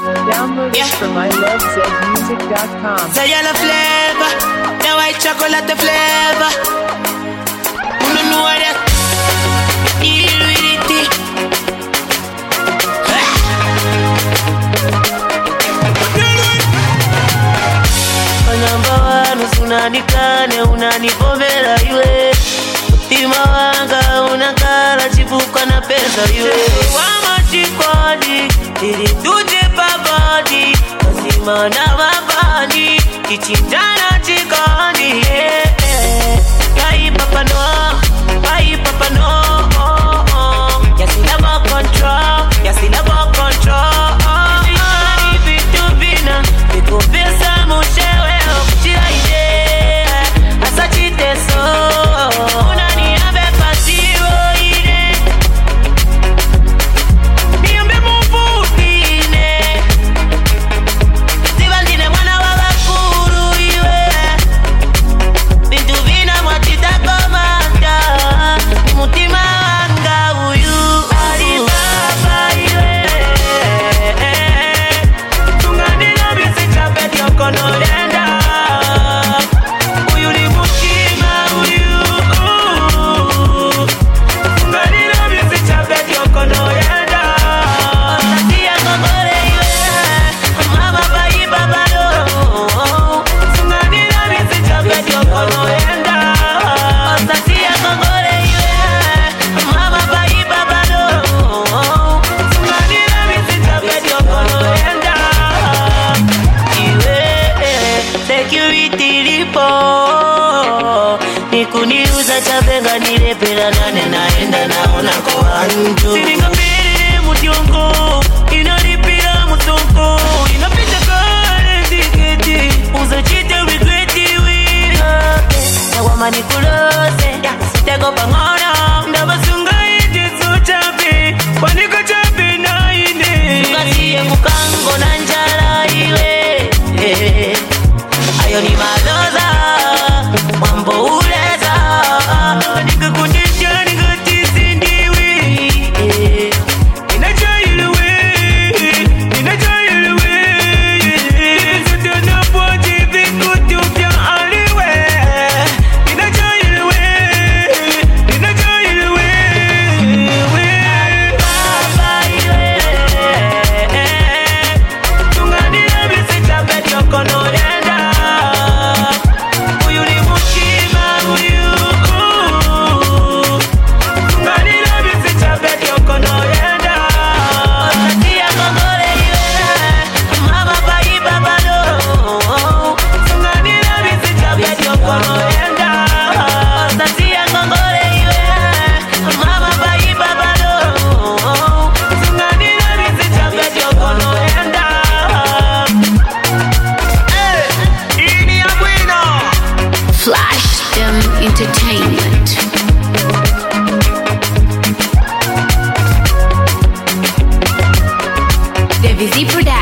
Download it from ilovezmusic.com. Say yellow flavor, the white chocolate flavor. You don't know what that deal with it. Number one, unanikane, unanipomela iwe. Mutima wanga unakala chifuka na pesa iwe. Wama chikwadi, ili tuje pabadi. Mazima na mabadi, kichinjana chikani. Yai papa no. Yes, you never control. Yes, you never control. Vitu vina, viko pesa mushewe. Kuchira ide, asa chiteso. Unani abe pasiwo ide. Niambe mufukine. Sivandine mwana wa bakuru iwe. Vitu vina mwachita komanda. Ni mutima wanga uyu. Alibaba iwe. Tunganina bisi chapeti okono lenda. Uyu ni mutima uyu. Tunganina bisi chapeti okono lenda. Tatia kongore iwe. Mama bai baba no. Tunganina bisi chapeti okono lenda. Tatia kongore iwe. Mama bai baba no. Tunganina bisi chapeti okono lenda. Iwe security lipo. Nikuniuza chapenga nilepela nane naenda naona kwa anju. Sininga mbele mutiongo. Inalipia mutoko. Inapita kare tiketi. Uza chite regreti wina. Yawa manikulose. Sitego pangona. Ndabasunga iti suchapi. Waniko chapi na ine. Sukasiye mukango na njala iwe. Ayo ni maloza. Mambo uleza. Nika kundisha nika tisindiwi. Ninacha iluwe. Nipizute na poji vikutupya aliwe. Ninacha iluwe. Baba iwe. Tunganina bisi chapeti okono lenda. Uyu ni mutima uyu. Tunganina bisi chapeti okono lenda. Tatia kongore iwe. Mama bai baba no. Tunganina bisi chapeti okono lenda. Tatia kongore iwe. Mama bai baba no. Tunganina bisi chapeti okono lenda. Ini ya bueno. Flash Them Entertainment. The Vizzy Production.